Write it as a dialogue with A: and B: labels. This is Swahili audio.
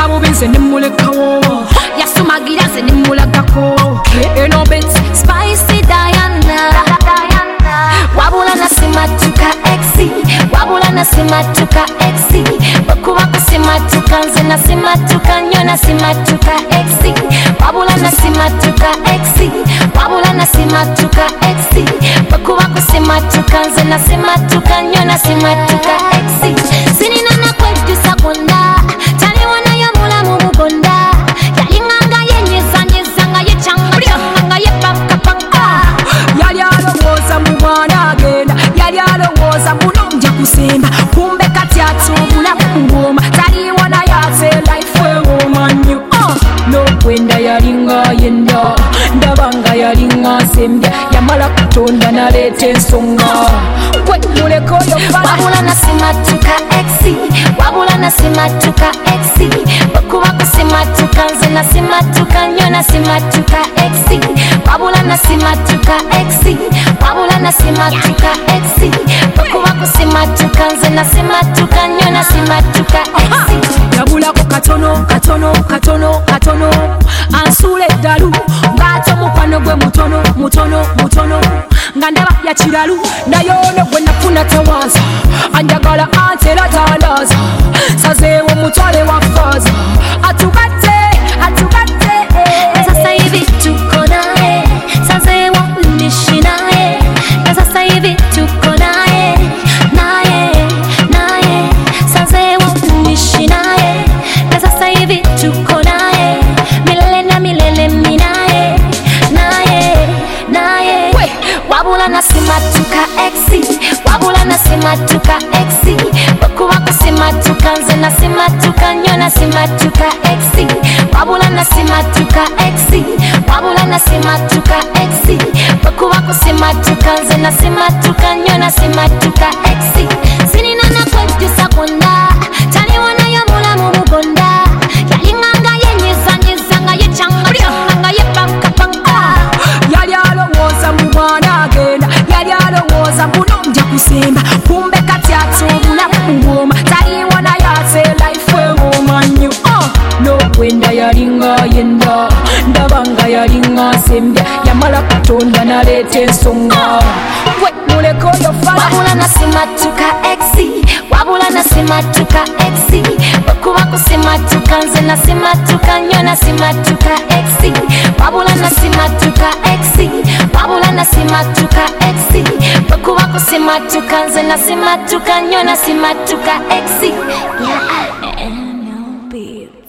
A: bubize nimulekawo
B: yasumagira nze nimulagako
A: eno bets
B: Spicy Diana wabula nasimatuka exi wabula nasimatuka exi bwekuba kusimatuka nze nasimatuka nnyo nasimatuka exi wabula nasimatuka exi wabula nasimatuka exi bwekuba kusimatuka nze nasimatuka nnyo nasimatuka exi sinina nakwejjusa gwonna taliwo nayo mulamu bugonda yalinganga yenyezanyezanga yecyanga yepankapanka
A: yali alowooza mu mwana agenda yali alowooza bulungi kusemba kumbe kati atubulamu ngoma taliwo naye ate life ewooma nnyo n'okwenda yalinga yenda ndabanga yalinga sembya yamala kutonda naleeta ensonga gwe muleka oyo
B: wabula nasimatuka exi wabula nasimatuka exi bwekuba kusimatuka nze nasimatuka nnyo nasimatuka exi wabula nasimatuka exi wabula nasimatuka exi bwekuba kusimatuka nze nasimatuka nnyo nasimatuka exi
A: yabulako katono katono katono katono ansuula eddalu ng'ate omukwano gwe mutono mutono mutono nga ndaba yakiralu naye ono gwe nafuna tawaza anjagala antera tandaaza sazeewo mutwale wa faaza atugatte atugatte
B: sasa hivi tuko naye sazeewo nishi naye na sasa hivi tuko naye naye naye sazeewo nishi naye na sasa hivi tuko naye milele na milele minaye naye naye wabula nasimatuka exi wabula nasimatuka exi bwekuba kusimatuka nze nasimatuka nnyo nasimatuka exi wabula nasimatuka exi wabula nasimatuka exi bwekuba kusimatuka nze nasimatuka nnyo nasimatuka exi sinina nakwejjusa gwonna taliwo nayo mulamu bugonda yalinganga yenyezanyezanga yecyanga yepankapanka
A: yali alowooza mu mwana agenda yali alowooza bulungi kusemba kumbe kati atubulamu ngoma taliwo naye ate life ewooma nnyo n'okwenda yalinga yenda ndabanga yalinga sembya yamala kutonda naleeta ensonga gwe muleka oyo fala
B: wabula nasimatuka exi wabula nasimatuka exi bwekuba kusimatuka nze nasimatuka nnyo nasimatuka exi wabula nasimatuka exi wabula nasimatuka exi bwekuba kusimatuka nze nasimatuka nnyo nasimatuka exi yeah.